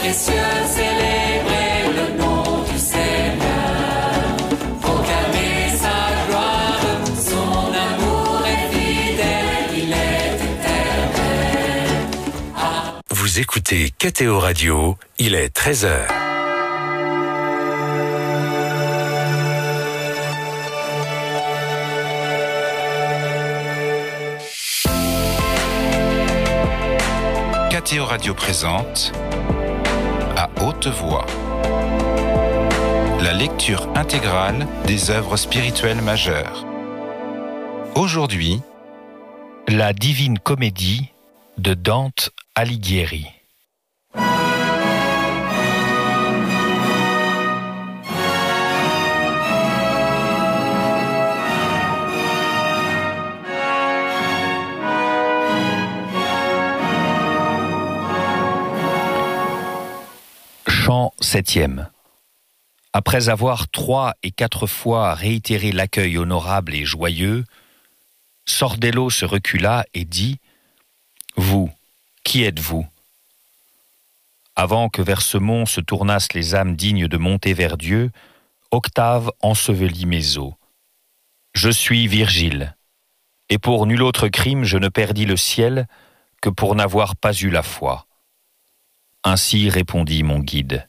terre et cieux, célébrez le nom du Seigneur. Proclamez sa gloire, son amour est fidèle, il est éternel. Vous écoutez KTO Radio, il est 13h. KTO Radio présente À haute voix la lecture intégrale des œuvres spirituelles majeures. Aujourd'hui, La Divine Comédie de Dante Alighieri. Chant 7e. Après avoir 3 et 4 fois réitéré l'accueil honorable et joyeux, Sordello se recula et dit « Vous, qui êtes-vous » Avant que vers ce mont se tournassent les âmes dignes de monter vers Dieu, Octave ensevelit mes os. Je suis Virgile, et pour nul autre crime je ne perdis le ciel que pour n'avoir pas eu la foi. Ainsi répondit mon guide.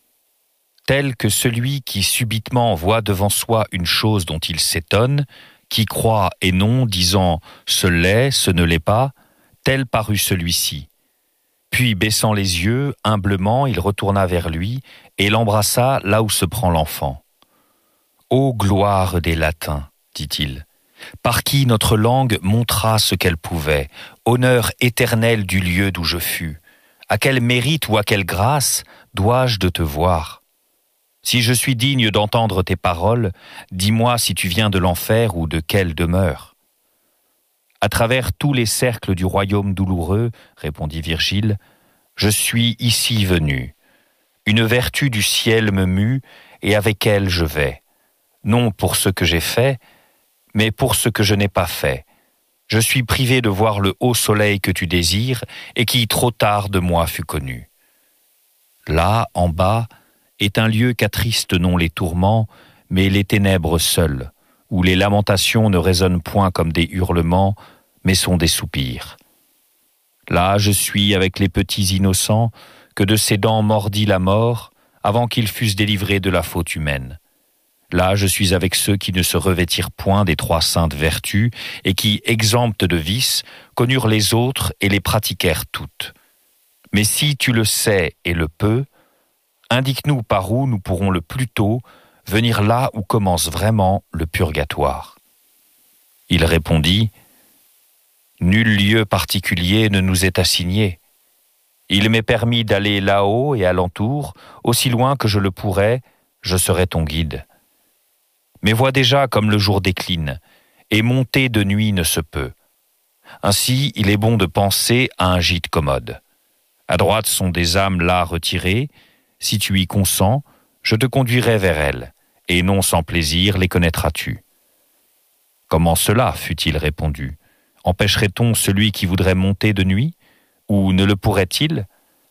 Tel que celui qui subitement voit devant soi une chose dont il s'étonne, qui croit et non, disant « ce l'est, ce ne l'est pas », tel parut celui-ci. Puis, baissant les yeux, humblement, il retourna vers lui et l'embrassa là où se prend l'enfant. « Ô gloire des Latins, dit-il, par qui notre langue montra ce qu'elle pouvait, honneur éternel du lieu d'où je fus. À quel mérite ou à quelle grâce dois-je de te voir? Si je suis digne d'entendre tes paroles, dis-moi si tu viens de l'enfer ou de quelle demeure. » À travers tous les cercles du royaume douloureux, répondit Virgile, je suis ici venu. Une vertu du ciel me mue, et avec elle je vais. Non pour ce que j'ai fait, mais pour ce que je n'ai pas fait. Je suis privé de voir le haut soleil que tu désires, et qui trop tard de moi fut connu. Là, en bas, est un lieu qu'attristent non les tourments, mais les ténèbres seules, où les lamentations ne résonnent point comme des hurlements, mais sont des soupirs. Là, je suis avec les petits innocents que de ses dents mordit la mort, avant qu'ils fussent délivrés de la faute humaine. Là, je suis avec ceux qui ne se revêtirent point des 3 saintes vertus, et qui, exemptes de vices, connurent les autres et les pratiquèrent toutes. Mais si tu le sais et le peux, indique-nous par où nous pourrons le plus tôt venir là où commence vraiment le purgatoire. Il répondit, « Nul lieu particulier ne nous est assigné. Il m'est permis d'aller là-haut et alentour, aussi loin que je le pourrais, je serai ton guide. Mais vois déjà comme le jour décline, et monter de nuit ne se peut. Ainsi, il est bon de penser à un gîte commode. À droite sont des âmes là retirées. Si tu y consens, je te conduirai vers elles, et non sans plaisir les connaîtras-tu. » Comment cela, fut-il répondu? Empêcherait-on celui qui voudrait monter de nuit? Ou ne le pourrait-il?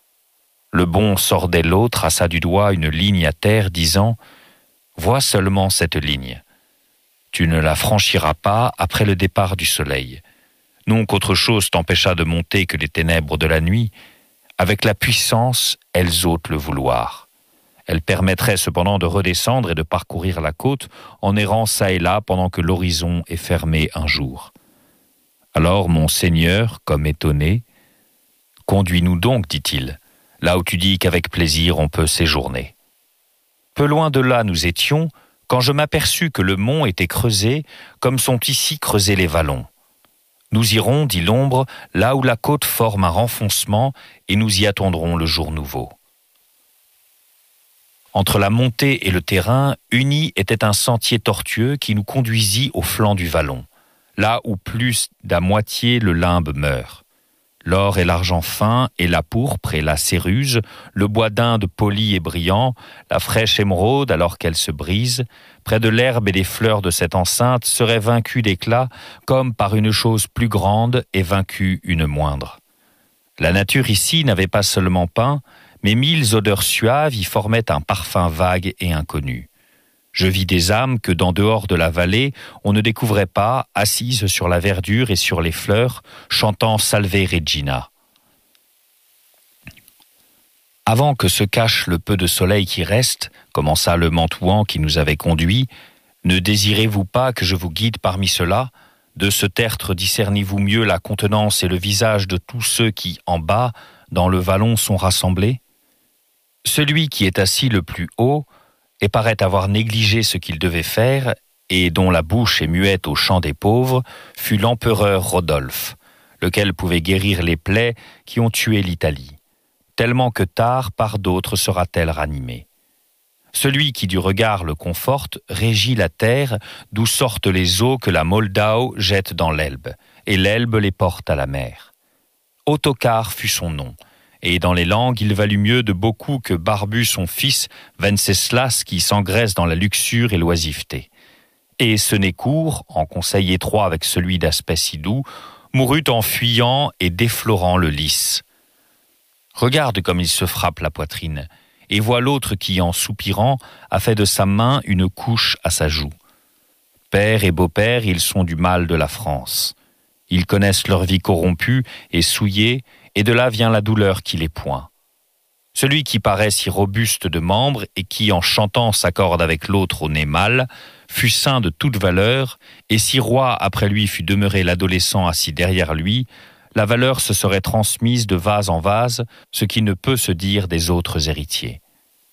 Le bon Sordello traça du doigt une ligne à terre, disant « Vois seulement cette ligne. Tu ne la franchiras pas après le départ du soleil. Non qu'autre chose t'empêcha de monter que les ténèbres de la nuit. Avec la puissance, elles ôtent le vouloir. Elles permettraient cependant de redescendre et de parcourir la côte en errant çà et là pendant que l'horizon est fermé un jour. Alors mon Seigneur, comme étonné, « Conduis-nous donc, dit-il, là où tu dis qu'avec plaisir on peut séjourner. » Peu loin de là nous étions, quand je m'aperçus que le mont était creusé comme sont ici creusés les vallons. Nous irons, dit l'ombre, là où la côte forme un renfoncement, et nous y attendrons le jour nouveau. Entre la montée et le terrain, uni était un sentier tortueux qui nous conduisit au flanc du vallon, là où plus d'à moitié le limbe meurt. L'or et l'argent fin, et la pourpre et la céruse, le bois d'Inde poli et brillant, la fraîche émeraude alors qu'elle se brise, près de l'herbe et des fleurs de cette enceinte seraient vaincus d'éclat, comme par une chose plus grande et vaincue une moindre. La nature ici n'avait pas seulement peint, mais 1000 odeurs suaves y formaient un parfum vague et inconnu. Je vis des âmes que, d'en dehors de la vallée, on ne découvrait pas, assises sur la verdure et sur les fleurs, chantant Salve Regina. Avant que se cache le peu de soleil qui reste, commença le Mantuan qui nous avait conduits, ne désirez-vous pas que je vous guide parmi ceux-là ? De ce tertre discernez-vous mieux la contenance et le visage de tous ceux qui, en bas, dans le vallon, sont rassemblés ? Celui qui est assis le plus haut, et paraît avoir négligé ce qu'il devait faire, et dont la bouche est muette au chant des pauvres, fut l'empereur Rodolphe, lequel pouvait guérir les plaies qui ont tué l'Italie, tellement que tard par d'autres sera-t-elle ranimée. Celui qui du regard le conforte régit la terre d'où sortent les eaux que la Moldau jette dans l'Elbe, et l'Elbe les porte à la mer. Ottokar fut son nom, et dans les langues il valut mieux de beaucoup que Barbu son fils, Venceslas qui s'engraisse dans la luxure et l'oisiveté. Et Senécourt, en conseil étroit avec celui d'aspect si doux, mourut en fuyant et déflorant le lys. Regarde comme il se frappe la poitrine, et vois l'autre qui, en soupirant, a fait de sa main une couche à sa joue. Père et beau-père, ils sont du mal de la France. Ils connaissent leur vie corrompue et souillée, et de là vient la douleur qui les point. Celui qui paraît si robuste de membres et qui, en chantant, s'accorde avec l'autre au nez mâle, fut saint de toute valeur, et si roi après lui fût demeuré l'adolescent assis derrière lui, la valeur se serait transmise de vase en vase, ce qui ne peut se dire des autres héritiers.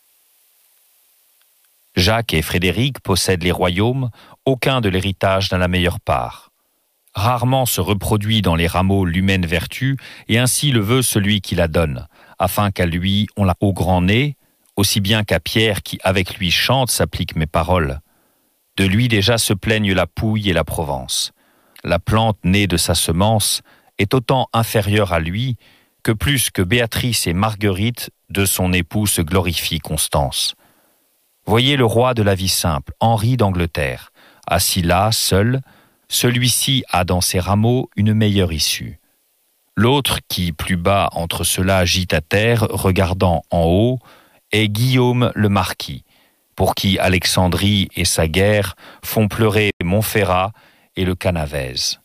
Jacques et Frédéric possèdent les royaumes, aucun de l'héritage n'a la meilleure part. Rarement se reproduit dans les rameaux l'humaine vertu, et ainsi le veut celui qui la donne, afin qu'à lui on la au grand nez, aussi bien qu'à Pierre qui avec lui chante s'applique mes paroles. De lui déjà se plaignent la Pouille et la Provence. La plante née de sa semence est autant inférieure à lui que plus que Béatrice et Marguerite de son époux se glorifient Constance. Voyez le roi de la vie simple, Henri d'Angleterre, assis là, seul, celui-ci a dans ses rameaux une meilleure issue. L'autre qui, plus bas entre ceux-là, gît à terre, regardant en haut, est Guillaume le Marquis, pour qui Alexandrie et sa guerre font pleurer Montferrat et le Canavese.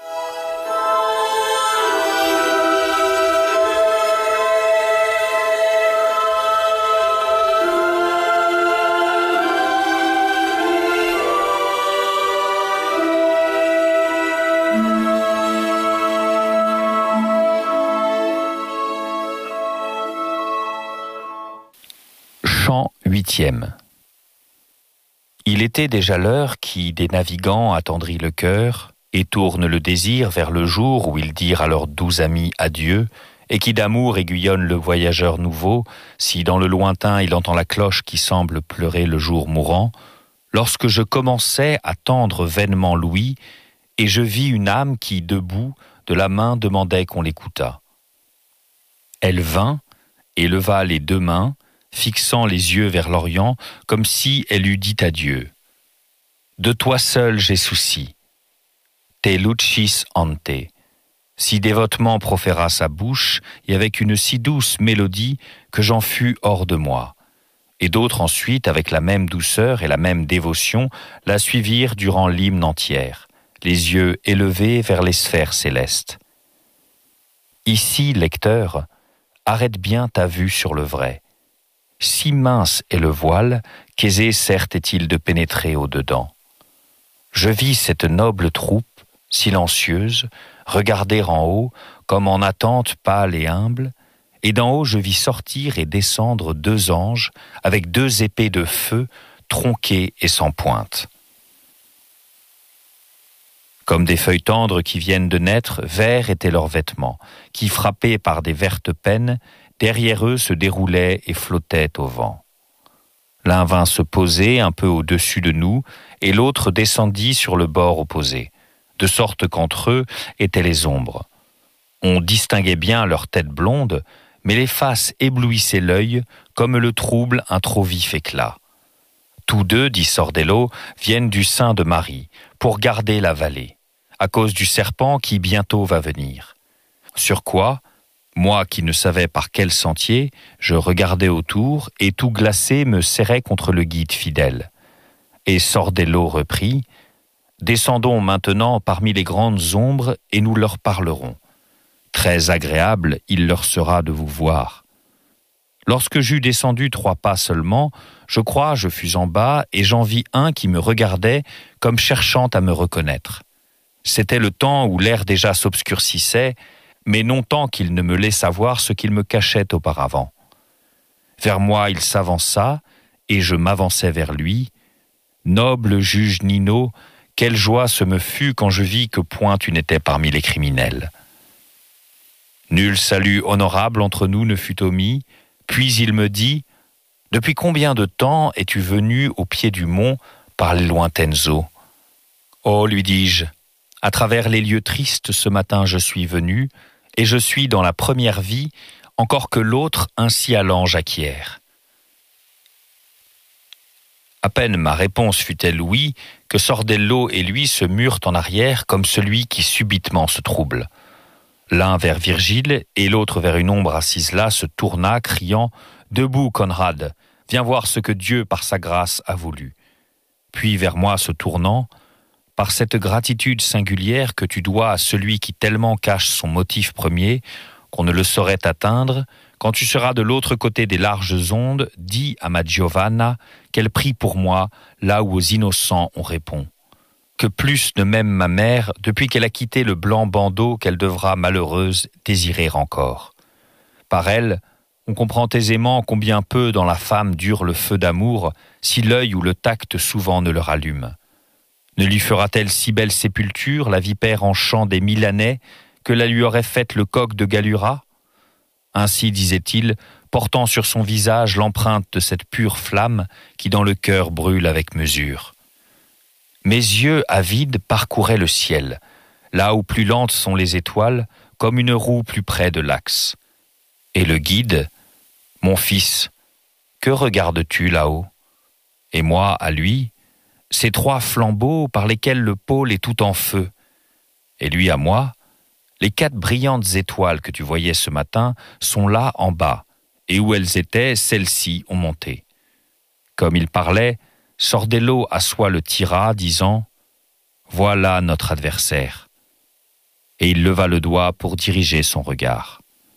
Chant 8e. Il était déjà l'heure qui, des navigants, attendrit le cœur et tourne le désir vers le jour où ils dirent à leurs doux amis adieu, et qui d'amour aiguillonne le voyageur nouveau, si dans le lointain il entend la cloche qui semble pleurer le jour mourant, lorsque je commençais à tendre vainement l'ouïe, et je vis une âme qui, debout, de la main demandait qu'on l'écoutât. Elle vint et leva les deux mains, fixant les yeux vers l'Orient, comme si elle eût dit adieu. De toi seul j'ai souci. Te lucis ante. Si dévotement proféra sa bouche, et avec une si douce mélodie que j'en fus hors de moi. Et d'autres ensuite, avec la même douceur et la même dévotion, la suivirent durant l'hymne entière, les yeux élevés vers les sphères célestes. Ici, lecteur, arrête bien ta vue sur le vrai. Si mince est le voile, qu'aisé certes est-il de pénétrer au-dedans. Je vis cette noble troupe, silencieuse, regarder en haut, comme en attente pâle et humble, et d'en haut je vis sortir et descendre deux anges, avec deux épées de feu, tronquées et sans pointe. Comme des feuilles tendres qui viennent de naître, verts étaient leurs vêtements, qui, frappés par des vertes pennes, derrière eux se déroulaient et flottaient au vent. L'un vint se poser un peu au-dessus de nous, et l'autre descendit sur le bord opposé, de sorte qu'entre eux étaient les ombres. On distinguait bien leurs têtes blondes, mais les faces éblouissaient l'œil, comme le trouble un trop vif éclat. Tous deux, dit Sordello, viennent du sein de Marie, pour garder la vallée, à cause du serpent qui bientôt va venir. Sur quoi, Moi qui ne savais par quel sentier, je regardais autour et tout glacé me serrais contre le guide fidèle. Et Sordello reprit « Descendons maintenant parmi les grandes ombres et nous leur parlerons. Très agréable il leur sera de vous voir. » Lorsque j'eus descendu 3 pas seulement, je crois je fus en bas et j'en vis un qui me regardait comme cherchant à me reconnaître. C'était le temps où l'air déjà s'obscurcissait, mais non tant qu'il ne me laissa voir ce qu'il me cachait auparavant. Vers moi il s'avança, et je m'avançai vers lui. Noble juge Nino, quelle joie ce me fut quand je vis que point tu n'étais parmi les criminels. Nul salut honorable entre nous ne fut omis, puis il me dit « Depuis combien de temps es-tu venu au pied du mont par les lointaines eaux ?» « Oh, lui dis-je, à travers les lieux tristes ce matin je suis venu, et je suis dans la première vie, encore que l'autre ainsi allant j'acquiert. » À peine ma réponse fut-elle oui, que Sordello et lui se murent en arrière comme celui qui subitement se trouble. L'un vers Virgile et l'autre vers une ombre assise là se tourna, criant « Debout, Conrad, viens voir ce que Dieu par sa grâce a voulu. » Puis vers moi se tournant, « Par cette gratitude singulière que tu dois à celui qui tellement cache son motif premier, qu'on ne le saurait atteindre, quand tu seras de l'autre côté des larges ondes, dis à ma Giovanna qu'elle prie pour moi là où aux innocents on répond. Que plus ne m'aime ma mère depuis qu'elle a quitté le blanc bandeau qu'elle devra, malheureuse, désirer encore. Par elle, on comprend aisément combien peu dans la femme dure le feu d'amour si l'œil ou le tact souvent ne le rallume. Ne lui fera-t-elle si belle sépulture, la vipère en chant des Milanais, que la lui aurait faite le coq de Galura ? Ainsi, disait-il, portant sur son visage l'empreinte de cette pure flamme qui dans le cœur brûle avec mesure. Mes yeux avides parcouraient le ciel, là où plus lentes sont les étoiles, comme une roue plus près de l'axe. Et le guide, « Mon fils, que regardes-tu là-haut » Et moi, à lui, « Ces 3 flambeaux par lesquels le pôle est tout en feu. » Et lui à moi, « Les 4 brillantes étoiles que tu voyais ce matin sont là en bas, et où elles étaient, celles-ci ont monté. » Comme il parlait, Sordello à soi le tira, disant « Voilà notre adversaire. » Et il leva le doigt pour diriger son regard.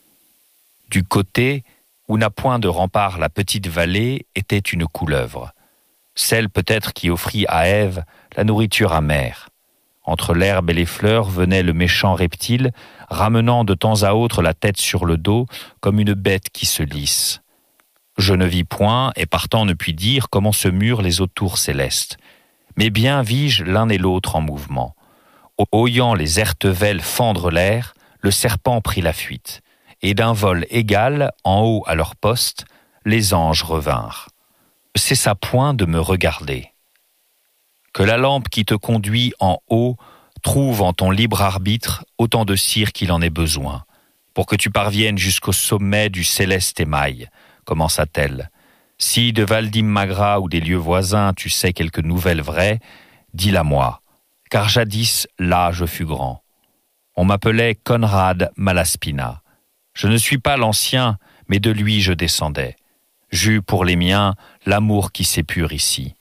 Du côté où n'a point de rempart la petite vallée était une couleuvre, celle peut-être qui offrit à Ève la nourriture amère. Entre l'herbe et les fleurs venait le méchant reptile, ramenant de temps à autre la tête sur le dos, comme une bête qui se lisse. Je ne vis point, et partant ne puis dire comment se murent les autours célestes. Mais bien vis-je l'un et l'autre en mouvement. Oyant les ertevelles fendre l'air, le serpent prit la fuite, et d'un vol égal, en haut à leur poste, les anges revinrent. Cessa point de me regarder. Que la lampe qui te conduit en haut trouve en ton libre arbitre autant de cire qu'il en ait besoin, pour que tu parviennes jusqu'au sommet du céleste émail, commença-t-elle. Si de Valdim-Magra ou des lieux voisins tu sais quelque nouvelle vraie, dis-la moi, car jadis là je fus grand. On m'appelait Conrad Malaspina. Je ne suis pas l'ancien, mais de lui je descendais. J'eus pour les miens l'amour qui s'épure ici.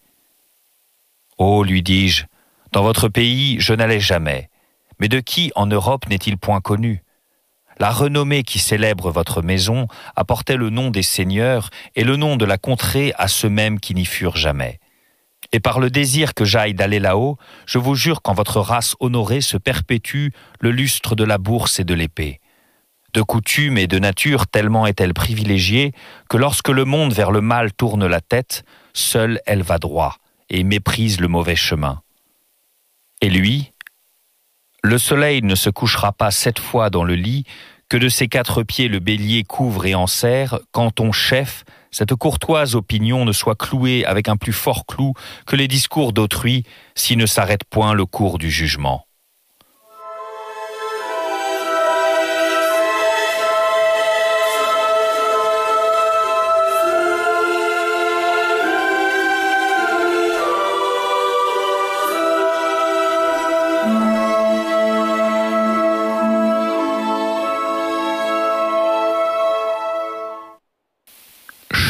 Oh, lui dis-je, dans votre pays je n'allais jamais, mais de qui en Europe n'est-il point connu ? La renommée qui célèbre votre maison apportait le nom des seigneurs et le nom de la contrée à ceux-mêmes qui n'y furent jamais. Et par le désir que j'aille d'aller là-haut, je vous jure qu'en votre race honorée se perpétue le lustre de la bourse et de l'épée. De coutume et de nature tellement est-elle privilégiée que lorsque le monde vers le mal tourne la tête, seule elle va droit et méprise le mauvais chemin. Et lui ? Le soleil ne se couchera pas 7 fois dans le lit, que de ses 4 pieds le bélier couvre et enserre, quand ton chef, cette courtoise opinion ne soit clouée avec un plus fort clou que les discours d'autrui, s'il ne s'arrête point le cours du jugement.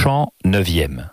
Chant 9e.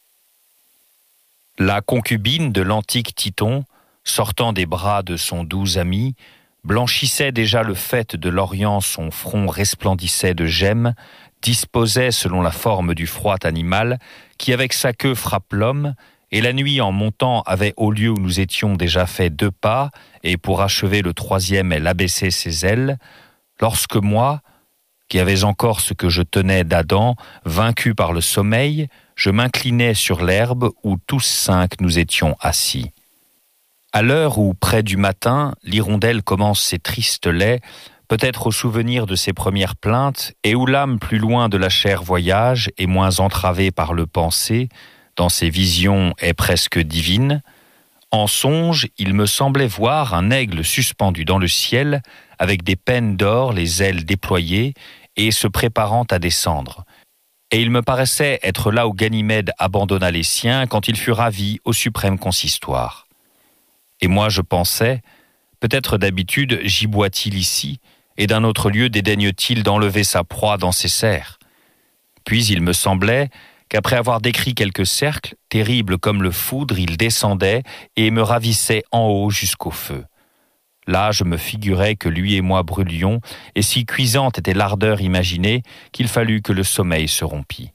La concubine de l'antique Titon, sortant des bras de son doux ami, blanchissait déjà le faîte de l'Orient, son front resplendissait de gemmes, disposait selon la forme du froid animal, qui avec sa queue frappe l'homme, et la nuit en montant avait au lieu où nous étions déjà fait 2 pas, et pour achever le 3e elle abaissait ses ailes, lorsque moi, qui avais encore ce que je tenais d'Adam, vaincu par le sommeil, je m'inclinais sur l'herbe où tous 5 nous étions assis. À l'heure où, près du matin, l'hirondelle commence ses tristes laits, peut-être au souvenir de ses premières plaintes, et où l'âme plus loin de la chair voyage et moins entravée par le penser, dans ses visions est presque divine, en songe, il me semblait voir un aigle suspendu dans le ciel, avec des pennes d'or, les ailes déployées, et se préparant à descendre. Et il me paraissait être là où Ganymède abandonna les siens quand il fut ravi au suprême consistoire. Et moi je pensais, peut-être d'habitude giboie-t-il ici, et d'un autre lieu dédaigne-t-il d'enlever sa proie dans ses serres. Puis il me semblait qu'après avoir décrit quelques cercles, terribles comme le foudre, il descendait et me ravissait en haut jusqu'au feu. Là, je me figurais que lui et moi brûlions, et si cuisante était l'ardeur imaginée qu'il fallut que le sommeil se rompît.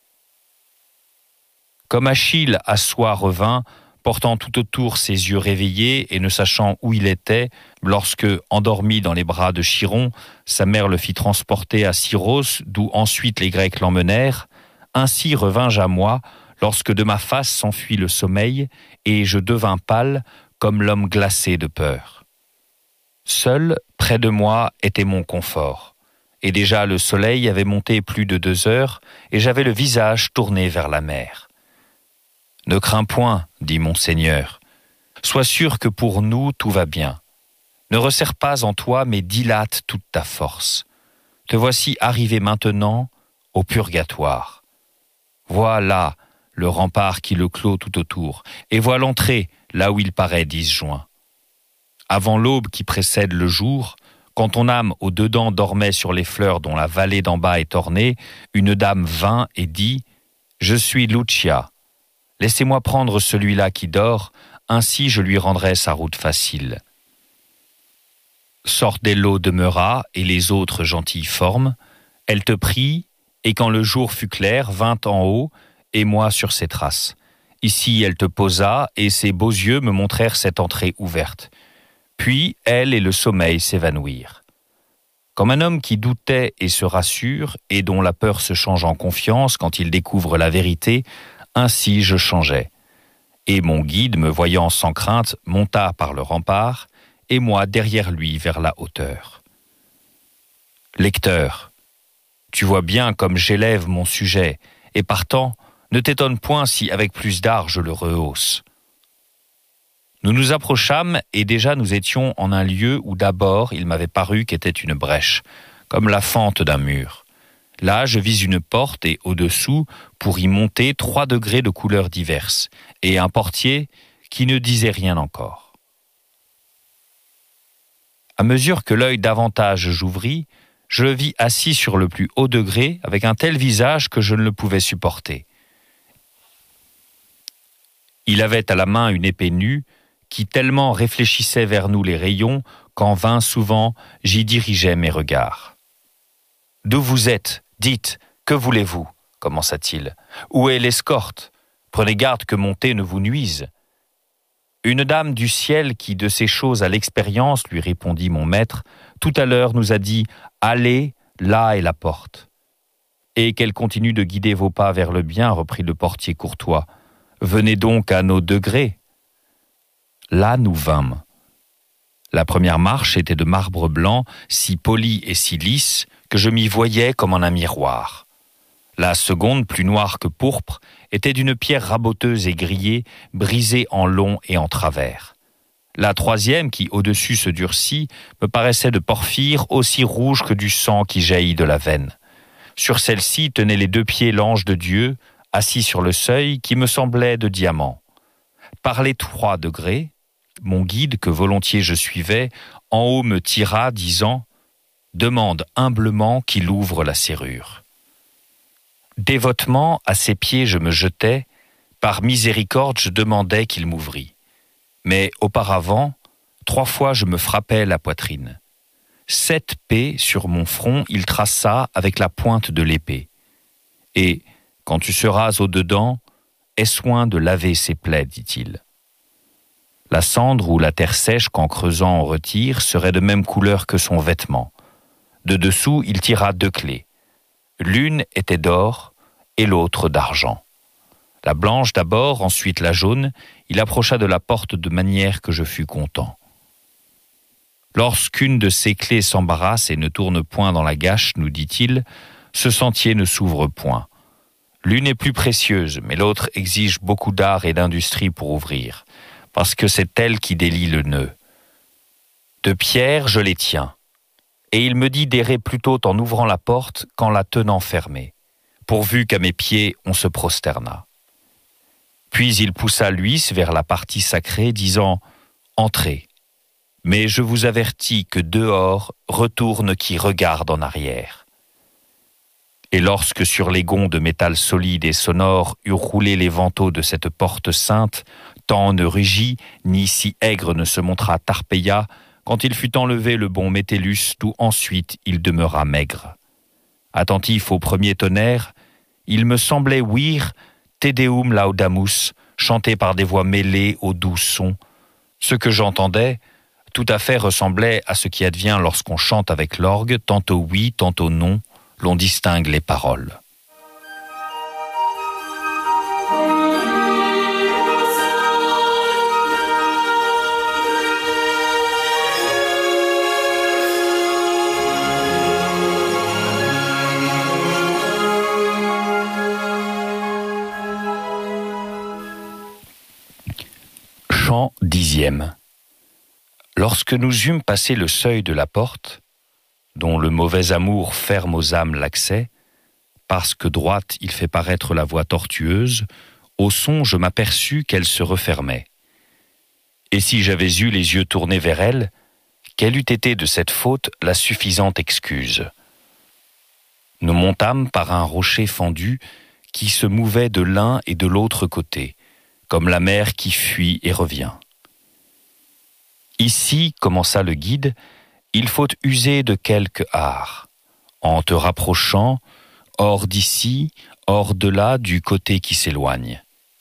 Comme Achille à soi revint, portant tout autour ses yeux réveillés et ne sachant où il était, lorsque, endormi dans les bras de Chiron, sa mère le fit transporter à Syros, d'où ensuite les Grecs l'emmenèrent, ainsi revins-je à moi, lorsque de ma face s'enfuit le sommeil, et je devins pâle, comme l'homme glacé de peur. Seul, près de moi, était mon confort, et déjà le soleil avait monté plus de 2 heures, et j'avais le visage tourné vers la mer. « Ne crains point, dit mon Seigneur, sois sûr que pour nous tout va bien. Ne resserre pas en toi, mais dilate toute ta force. Te voici arrivé maintenant au purgatoire. Vois là le rempart qui le clôt tout autour, et vois l'entrée là où il paraît disjoint. Avant l'aube qui précède le jour, quand ton âme au dedans dormait sur les fleurs dont la vallée d'en bas est ornée, une dame vint et dit « Je suis Lucia. Laissez-moi prendre celui-là qui dort, ainsi je lui rendrai sa route facile. » Sordello demeura, et les autres gentilles formes. Elle te prit, et quand le jour fut clair, vint en haut, et moi sur ses traces. Ici elle te posa, et ses beaux yeux me montrèrent cette entrée ouverte. Puis elle et le sommeil s'évanouirent. Comme un homme qui doutait et se rassure, et dont la peur se change en confiance quand il découvre la vérité, ainsi je changeais. Et mon guide, me voyant sans crainte, monta par le rempart, et moi derrière lui vers la hauteur. Lecteur, tu vois bien comme j'élève mon sujet, et partant, ne t'étonne point si avec plus d'art je le rehausse. Nous nous approchâmes, et déjà nous étions en un lieu où d'abord il m'avait paru qu'était une brèche, comme la fente d'un mur. Là, je vis une porte, et au-dessous, pour y monter, 3 degrés de couleurs diverses, et un portier qui ne disait rien encore. À mesure que l'œil davantage j'ouvris, je le vis assis sur le plus haut degré, avec un tel visage que je ne le pouvais supporter. Il avait à la main une épée nue, qui tellement réfléchissait vers nous les rayons, qu'en vain souvent j'y dirigeais mes regards. « D'où vous êtes ? Dites, que voulez-vous » commença-t-il. « Où est l'escorte ? Prenez garde que mon thé ne vous nuise. » Une dame du ciel qui de ces choses a l'expérience, lui répondit mon maître, tout à l'heure nous a dit « Allez, là est la porte. » Et qu'elle continue de guider vos pas vers le bien, reprit le portier courtois. « Venez donc à nos degrés. » Là nous vînmes. La première marche était de marbre blanc, si poli et si lisse, que je m'y voyais comme en un miroir. La seconde, plus noire que pourpre, était d'une pierre raboteuse et grillée, brisée en long et en travers. La troisième, qui au-dessus se durcit, me paraissait de porphyre aussi rouge que du sang qui jaillit de la veine. Sur celle-ci tenaient les 2 pieds l'ange de Dieu, assis sur le seuil, qui me semblait de diamant. Par les 3 degrés, mon guide, que volontiers je suivais, en haut me tira, disant « Demande humblement qu'il ouvre la serrure. » Dévotement, à ses pieds je me jetais, par miséricorde je demandais qu'il m'ouvrît. Mais auparavant, 3 fois je me frappais la poitrine. 7 P sur mon front il traça avec la pointe de l'épée. Et, quand tu seras au-dedans, aie soin de laver ces plaies, dit-il. La cendre ou la terre sèche qu'en creusant on retire serait de même couleur que son vêtement. De dessous, il tira 2 clés. L'une était d'or et l'autre d'argent. La blanche d'abord, ensuite la jaune, il approcha de la porte de manière que je fus content. Lorsqu'une de ces clés s'embarrasse et ne tourne point dans la gâche, nous dit-il, ce sentier ne s'ouvre point. L'une est plus précieuse, mais l'autre exige beaucoup d'art et d'industrie pour ouvrir, parce que c'est elle qui délie le nœud. De pierre, je les tiens, et il me dit d'errer plutôt en ouvrant la porte qu'en la tenant fermée, pourvu qu'à mes pieds on se prosterna. Puis il poussa l'huisse vers la partie sacrée, disant « Entrez ». Mais je vous avertis que dehors retourne qui regarde en arrière. Et lorsque sur les gonds de métal solide et sonore eurent roulé les vantaux de cette porte sainte, tant ne rugit, ni si aigre ne se montra Tarpeia, quand il fut enlevé le bon Métellus, d'où ensuite il demeura maigre. Attentif au premier tonnerre, il me semblait ouïr Te Deum Laudamus, chanté par des voix mêlées aux doux sons. Ce que j'entendais, tout à fait ressemblait à ce qui advient lorsqu'on chante avec l'orgue, tantôt oui, tantôt non, l'on distingue les paroles. Chant 10e. Lorsque nous eûmes passé le seuil de la porte, dont le mauvais amour ferme aux âmes l'accès, parce que droite il fait paraître la voie tortueuse, au son je m'aperçus qu'elle se refermait. Et si j'avais eu les yeux tournés vers elle, quelle eût été de cette faute la suffisante excuse? Nous montâmes par un rocher fendu qui se mouvait de l'un et de l'autre côté, comme la mer qui fuit et revient. Ici, commença le guide, il faut user de quelque art, en te rapprochant, hors d'ici, hors de là, du côté qui s'éloigne.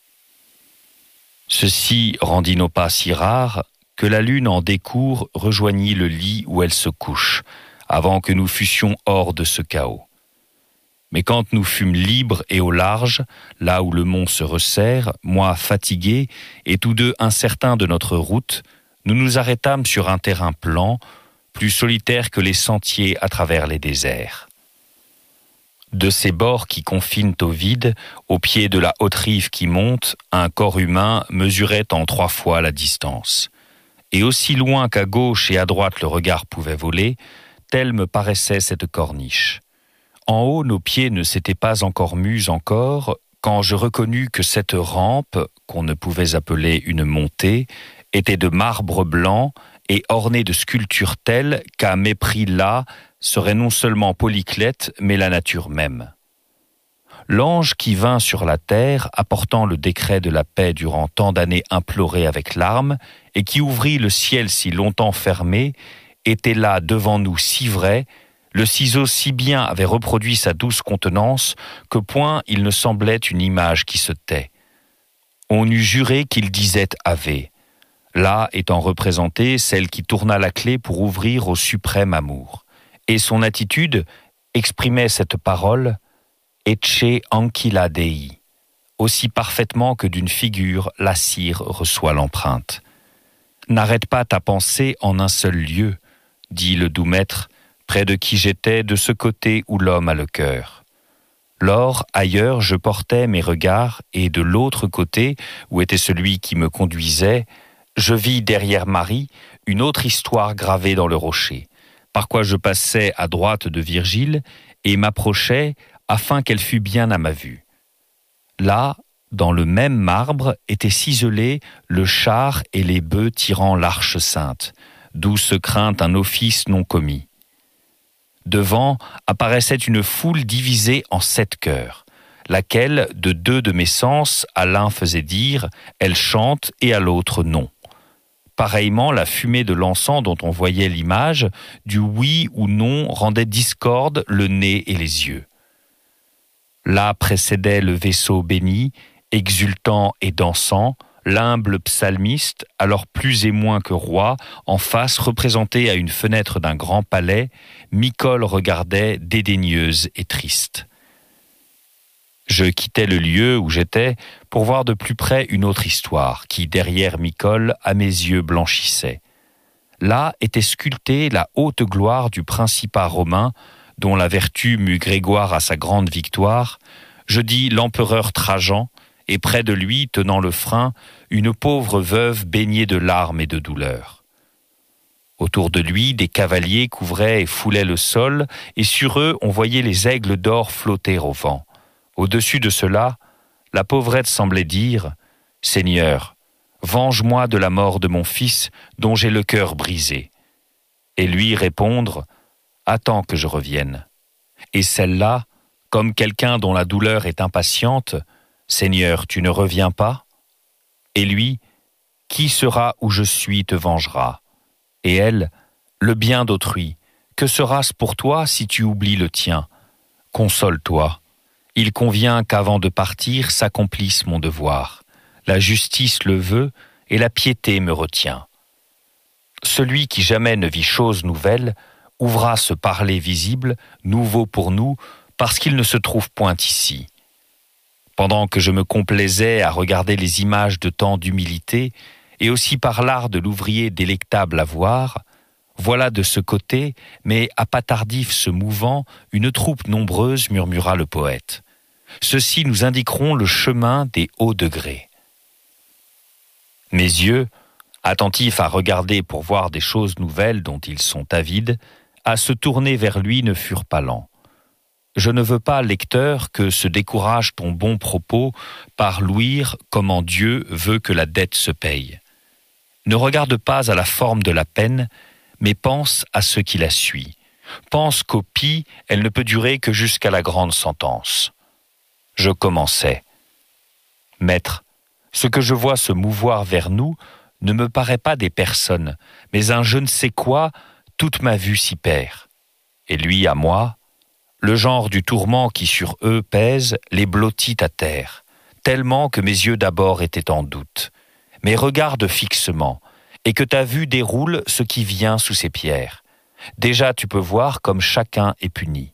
Ceci rendit nos pas si rares que la lune en décourt rejoignit le lit où elle se couche, avant que nous fussions hors de ce chaos. Mais quand nous fûmes libres et au large, là où le mont se resserre, moi fatigué et tous deux incertains de notre route, nous nous arrêtâmes sur un terrain plan, plus solitaire que les sentiers à travers les déserts. De ces bords qui confinent au vide, au pied de la haute rive qui monte, un corps humain mesurait en 3 fois la distance. Et aussi loin qu'à gauche et à droite le regard pouvait voler, telle me paraissait cette corniche. En haut, nos pieds ne s'étaient pas encore mus quand je reconnus que cette rampe, qu'on ne pouvait appeler une montée, était de marbre blanc et ornée de sculptures telles qu'à mépris là serait non seulement Polyclète, mais la nature même. L'ange qui vint sur la terre, apportant le décret de la paix durant tant d'années implorées avec larmes, et qui ouvrit le ciel si longtemps fermé, était là devant nous si vrai, le ciseau si bien avait reproduit sa douce contenance, que point il ne semblait une image qui se tait. On eût juré qu'il disait Ave, là étant représentée celle qui tourna la clé pour ouvrir au suprême amour. Et son attitude exprimait cette parole Ecce ancilla Dei, aussi parfaitement que d'une figure la cire reçoit l'empreinte. N'arrête pas ta pensée en un seul lieu, dit le doux maître, près de qui j'étais de ce côté où l'homme a le cœur. Lors, ailleurs, je portais mes regards, et de l'autre côté, où était celui qui me conduisait, je vis derrière Marie une autre histoire gravée dans le rocher, par quoi je passais à droite de Virgile et m'approchais afin qu'elle fût bien à ma vue. Là, dans le même marbre, étaient ciselés le char et les bœufs tirant l'arche sainte, d'où se craint un office non commis. Devant apparaissait une foule divisée en 7 chœurs, laquelle, de deux de mes sens, à l'un faisait dire « elle chante » et à l'autre « non ». Pareillement, la fumée de l'encens dont on voyait l'image, du oui ou non rendait discorde le nez et les yeux. Là précédait le vaisseau béni, exultant et dansant, l'humble psalmiste, alors plus et moins que roi, en face représenté à une fenêtre d'un grand palais, Micole regardait dédaigneuse et triste. Je quittais le lieu où j'étais pour voir de plus près une autre histoire qui, derrière Micole, à mes yeux blanchissait. Là était sculptée la haute gloire du principat romain, dont la vertu mut Grégoire à sa grande victoire, je dis l'empereur Trajan, et près de lui, tenant le frein, une pauvre veuve baignée de larmes et de douleurs. Autour de lui, des cavaliers couvraient et foulaient le sol, et sur eux, on voyait les aigles d'or flotter au vent. Au-dessus de cela, la pauvrette semblait dire « Seigneur, venge-moi de la mort de mon fils dont j'ai le cœur brisé. » Et lui répondre « Attends que je revienne. » Et celle-là, comme quelqu'un dont la douleur est impatiente, « Seigneur, tu ne reviens pas ?» Et lui « Qui sera où je suis te vengera. » Et elle « Le bien d'autrui, que sera-ce pour toi si tu oublies le tien? Console-toi. Il convient qu'avant de partir s'accomplisse mon devoir. La justice le veut et la piété me retient. Celui qui jamais ne vit chose nouvelle ouvra ce parler visible, nouveau pour nous, parce qu'il ne se trouve point ici. Pendant que je me complaisais à regarder les images de tant d'humilité, et aussi par l'art de l'ouvrier délectable à voir, voilà de ce côté, mais à pas tardif se mouvant, une troupe nombreuse, murmura le poète. Ceux-ci nous indiqueront le chemin des hauts degrés. Mes yeux, attentifs à regarder pour voir des choses nouvelles dont ils sont avides, à se tourner vers lui ne furent pas lents. Je ne veux pas, lecteur, que se décourage ton bon propos par l'ouïr comment Dieu veut que la dette se paye. Ne regarde pas à la forme de la peine, mais pense à ce qui la suit. Pense qu'au pis, elle ne peut durer que jusqu'à la grande sentence. Je commençais. Maître, ce que je vois se mouvoir vers nous ne me paraît pas des personnes, mais un je ne sais quoi, toute ma vue s'y perd. Et lui à moi, le genre du tourment qui sur eux pèse les blottit à terre, tellement que mes yeux d'abord étaient en doute. Mais regarde fixement, et que ta vue déroule ce qui vient sous ces pierres. Déjà tu peux voir comme chacun est puni.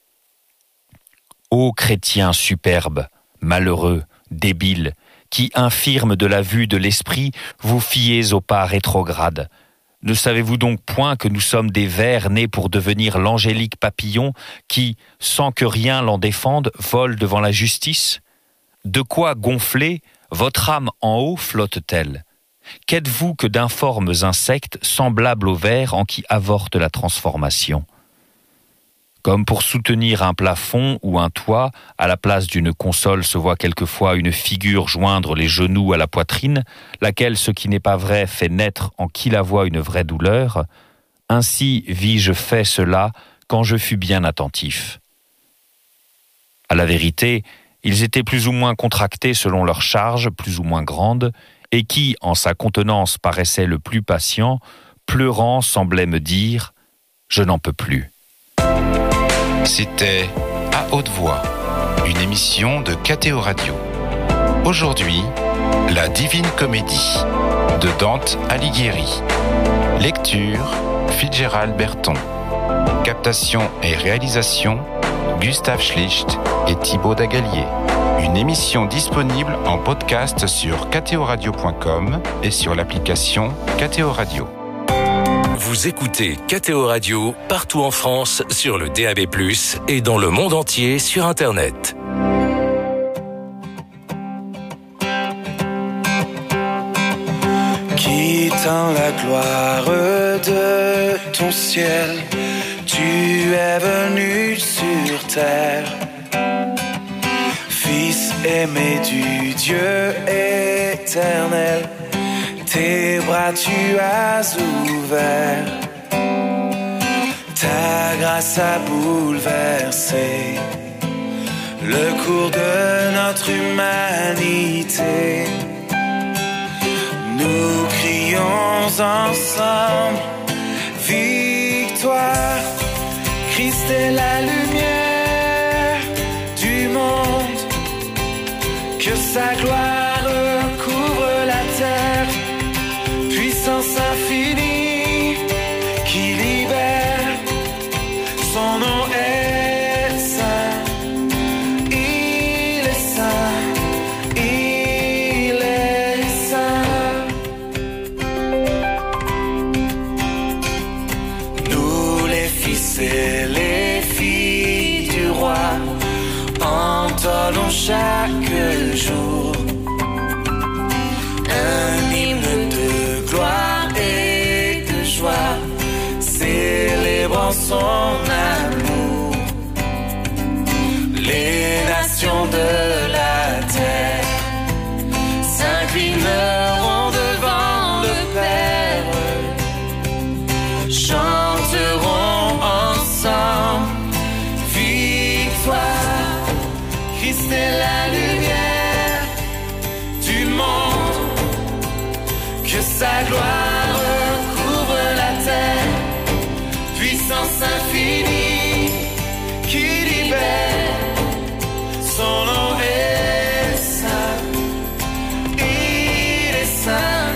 Ô chrétiens superbes, malheureux, débiles, qui, infirmes de la vue de l'esprit, vous fiez au pas rétrograde. Ne savez-vous donc point que nous sommes des vers nés pour devenir l'angélique papillon qui, sans que rien l'en défende, vole devant la justice? De quoi gonflée, votre âme en haut flotte-t-elle? Qu'êtes-vous que d'informes insectes semblables aux vers en qui avorte la transformation? Comme pour soutenir un plafond ou un toit, à la place d'une console se voit quelquefois une figure joindre les genoux à la poitrine, laquelle, ce qui n'est pas vrai, fait naître en qui la voit une vraie douleur, ainsi vis-je fait cela quand je fus bien attentif. À la vérité, ils étaient plus ou moins contractés selon leur charge, plus ou moins grande, et qui, en sa contenance, paraissait le plus patient, pleurant, semblait me dire « Je n'en peux plus ». C'était À haute voix, une émission de KTO Radio. Aujourd'hui, La Divine Comédie de Dante Alighieri. Lecture, Fitzgerald Berton. Captation et réalisation, Gustave Schlicht et Thibaut Dagalier. Une émission disponible en podcast sur ktoradio.com et sur l'application KTO Radio. Vous écoutez KTO Radio partout en France sur le DAB+, et dans le monde entier sur Internet. Quittant la gloire de ton ciel, tu es venu sur terre. Fils aimé du Dieu éternel, tes bras tu as ouverts, ta grâce a bouleversé le cours de notre humanité. Nous crions ensemble victoire. Christ est la lumière du monde, que sa gloire couvre la terre, puissance infinie qui libère, son nom est saint, il est saint, il est saint. Nous les fils et les filles du roi entonnons chaque jour un hymne de gloire et de joie, célébrant son amour. Les nations de la terre s'inclineront devant le Père, chanteront ensemble victoire. Christ est la lumière du monde, que sa gloire couvre la terre, puissance infinie qui libère, son nom est saint, il est saint,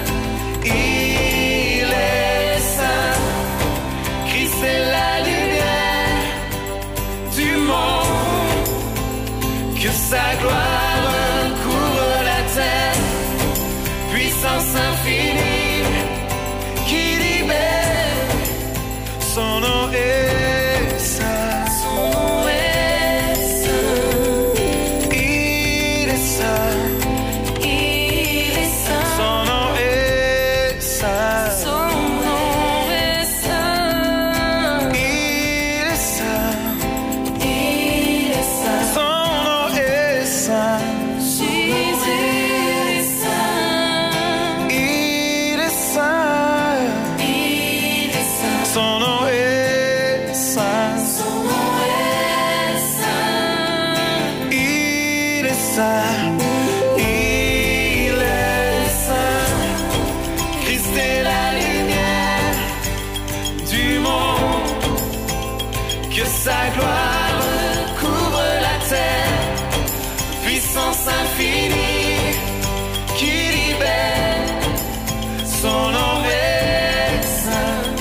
il est saint. Christ est la lumière du monde, que sa gloire couvre la terre, puissance infinie qui libère, son nom est saint, son nom est saint, il est saint, il est saint, son nom est saint, son nom est saint, il est saint, il est saint, son nom est saint, Jésus est saint, il est saint, il est saint, son nom est saint, son nom est saint, il est saint, il est saint. Christ est la lumière du monde, que sa gloire couvre la terre, puissance infinie qui libère, son nom est saint,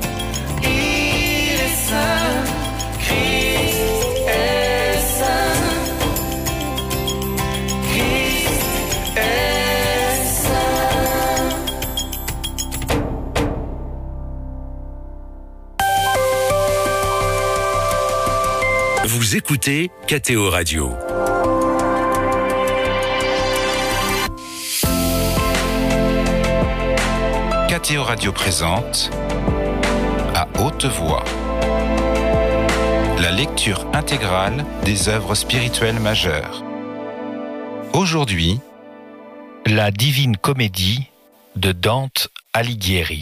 il est saint, Christ est saint, Christ est saint. Vous écoutez KTO Radio. KTO Radio présente à haute voix la lecture intégrale des œuvres spirituelles majeures. Aujourd'hui, La Divine Comédie de Dante Alighieri.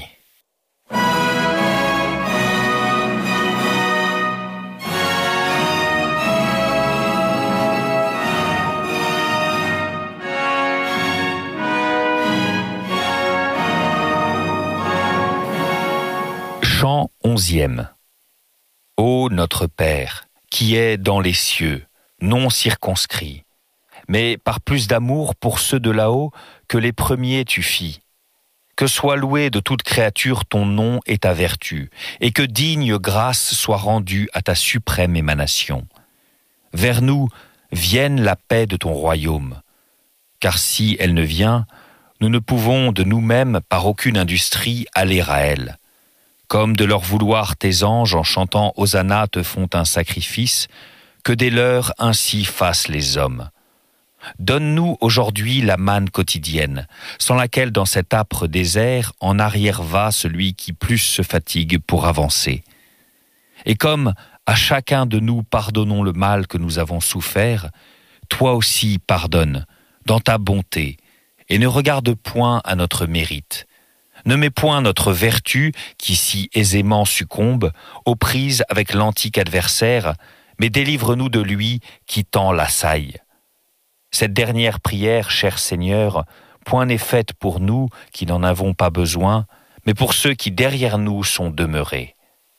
Chant 11e. Ô notre Père, qui es dans les cieux, non circonscrit, mais par plus d'amour pour ceux de là-haut que les premiers tu fis. Que soit loué de toute créature ton nom et ta vertu, et que digne grâce soit rendue à ta suprême émanation. Vers nous vienne la paix de ton royaume, car si elle ne vient, nous ne pouvons de nous-mêmes par aucune industrie aller à elle. Comme de leur vouloir tes anges en chantant Hosanna te font un sacrifice, que des leurs ainsi fassent les hommes. Donne-nous aujourd'hui la manne quotidienne, sans laquelle dans cet âpre désert en arrière va celui qui plus se fatigue pour avancer. Et comme à chacun de nous pardonnons le mal que nous avons souffert, toi aussi pardonne, dans ta bonté, et ne regarde point à notre mérite. Ne mets point notre vertu, qui si aisément succombe, aux prises avec l'antique adversaire, mais délivre-nous de lui qui tend la saille. Cette dernière prière, cher Seigneur, point n'est faite pour nous qui n'en avons pas besoin, mais pour ceux qui derrière nous sont demeurés.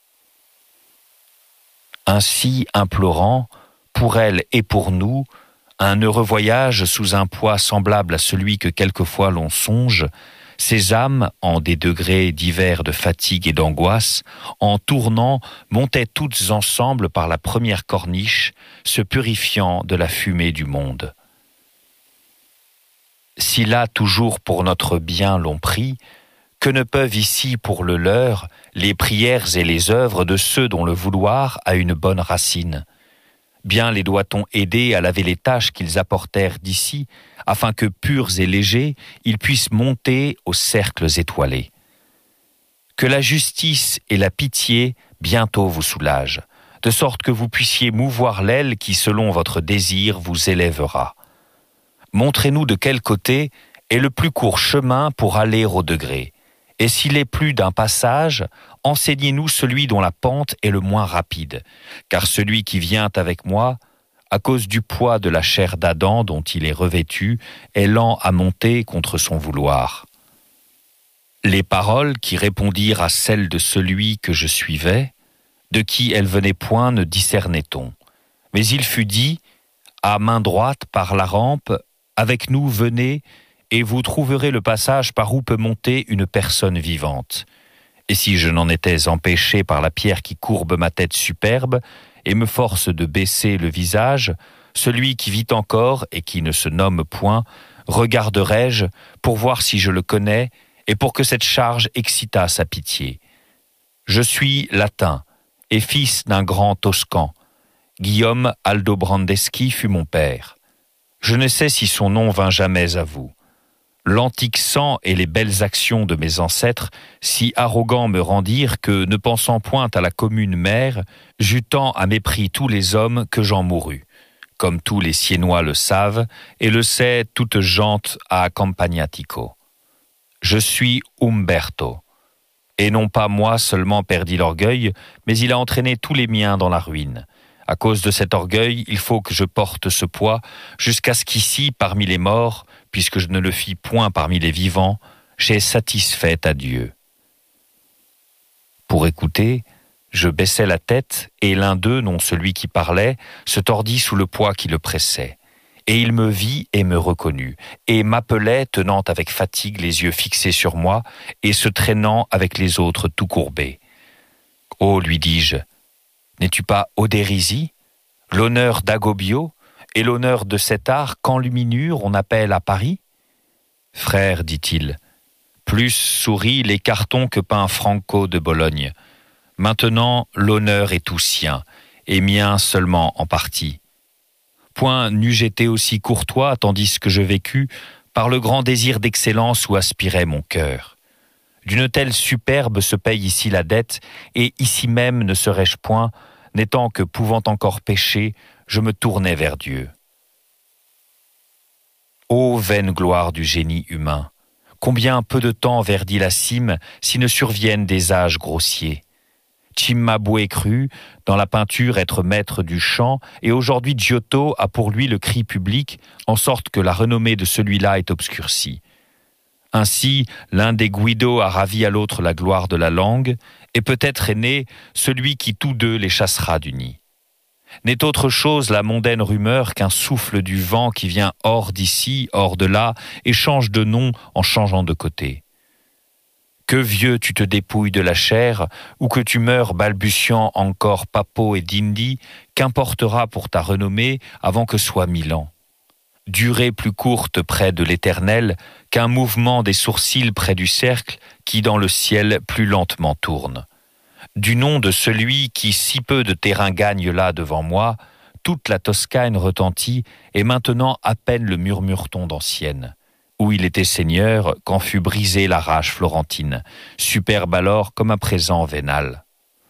Ainsi implorant, pour elle et pour nous, un heureux voyage sous un poids semblable à celui que quelquefois l'on songe, ces âmes, en des degrés divers de fatigue et d'angoisse, en tournant, montaient toutes ensemble par la première corniche, se purifiant de la fumée du monde. Si là toujours pour notre bien l'on prie, que ne peuvent ici pour le leur les prières et les œuvres de ceux dont le vouloir a une bonne racine. Bien les doit-on aider à laver les tâches qu'ils apportèrent d'ici, afin que purs et légers, ils puissent monter aux cercles étoilés. Que la justice et la pitié bientôt vous soulagent, de sorte que vous puissiez mouvoir l'aile qui, selon votre désir, vous élèvera. Montrez-nous de quel côté est le plus court chemin pour aller au degré, et s'il est plus d'un passage, enseignez-nous celui dont la pente est le moins rapide, car celui qui vient avec moi, à cause du poids de la chair d'Adam dont il est revêtu, est lent à monter contre son vouloir. Les paroles qui répondirent à celles de celui que je suivais, de qui elles venaient point ne discernait-on. Mais il fut dit, à main droite par la rampe, avec nous venez, et vous trouverez le passage par où peut monter une personne vivante. Et si je n'en étais empêché par la pierre qui courbe ma tête superbe et me force de baisser le visage, celui qui vit encore et qui ne se nomme point, regarderai-je pour voir si je le connais et pour que cette charge excitât sa pitié. Je suis latin et fils d'un grand Toscan. Guillaume Aldobrandeschi fut mon père. Je ne sais si son nom vint jamais à vous. L'antique sang et les belles actions de mes ancêtres si arrogants me rendirent que, ne pensant point à la commune mère, j'eus tant à mépris tous les hommes que j'en mourus, comme tous les Siennois le savent, et le sait toute gente à Campagnatico. Je suis Umberto, et non pas moi seulement perdis l'orgueil, mais il a entraîné tous les miens dans la ruine. À cause de cet orgueil, il faut que je porte ce poids, jusqu'à ce qu'ici, parmi les morts, puisque je ne le fis point parmi les vivants, j'ai satisfait à Dieu. Pour écouter, je baissai la tête, et l'un d'eux, non celui qui parlait, se tordit sous le poids qui le pressait. Et il me vit et me reconnut, et m'appelait, tenant avec fatigue les yeux fixés sur moi, et se traînant avec les autres tout courbés. « Oh, lui dis-je, n'es-tu pas Odérisi, l'honneur d'Agobio, et l'honneur de cet art qu'enluminure on appelle à Paris ? Frère, dit-il, plus sourit les cartons que peint Franco de Bologne. Maintenant, l'honneur est tout sien, et mien seulement en partie. Point n'eût-je été aussi courtois, tandis que je vécus, par le grand désir d'excellence où aspirait mon cœur. D'une telle superbe se paye ici la dette, et ici même ne serais-je point, n'étant que pouvant encore pécher, je me tournais vers Dieu. Ô vaine gloire du génie humain, combien peu de temps verdit la cime si ne surviennent des âges grossiers. Cimabue crut, dans la peinture, être maître du chant, et aujourd'hui Giotto a pour lui le cri public, en sorte que la renommée de celui-là est obscurcie. Ainsi, l'un des Guido a ravi à l'autre la gloire de la langue, et peut-être est né celui qui tous deux les chassera du nid. N'est autre chose la mondaine rumeur qu'un souffle du vent qui vient hors d'ici, hors de là, et change de nom en changeant de côté. Que vieux tu te dépouilles de la chair, ou que tu meurs balbutiant encore Papo et Dindi, qu'importera pour ta renommée avant que soit 1000 ans. Durée plus courte près de l'éternel qu'un mouvement des sourcils près du cercle qui dans le ciel plus lentement tourne. Du nom de celui qui si peu de terrain gagne là devant moi, toute la Toscane retentit et maintenant à peine le murmure-t-on d'ancienne. Où il était seigneur quand fut brisée la rage florentine, superbe alors comme à présent vénale.